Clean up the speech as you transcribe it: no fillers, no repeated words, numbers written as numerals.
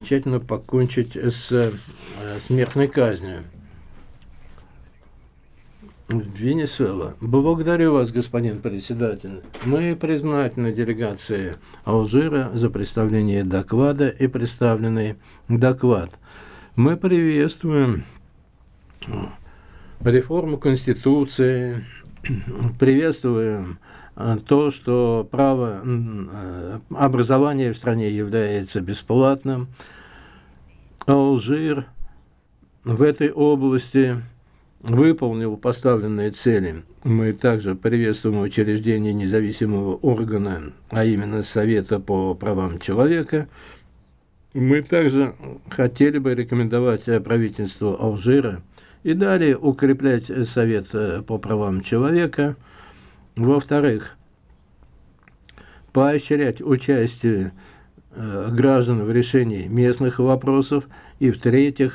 окончательно покончить с смертной казнью. Венесуэла. Благодарю вас, господин председатель. Мы признательны делегации Алжира за представление доклада и представленный доклад. Мы приветствуем реформу Конституции, приветствуем то, что право образования в стране является бесплатным. Алжир в этой области выполнил поставленные цели. Мы также приветствуем учреждение независимого органа, а именно Совета по правам человека. Мы также хотели бы рекомендовать правительству Алжира и далее укреплять Совет по правам человека. Во-вторых, поощрять участие граждан в решении местных вопросов. И в-третьих,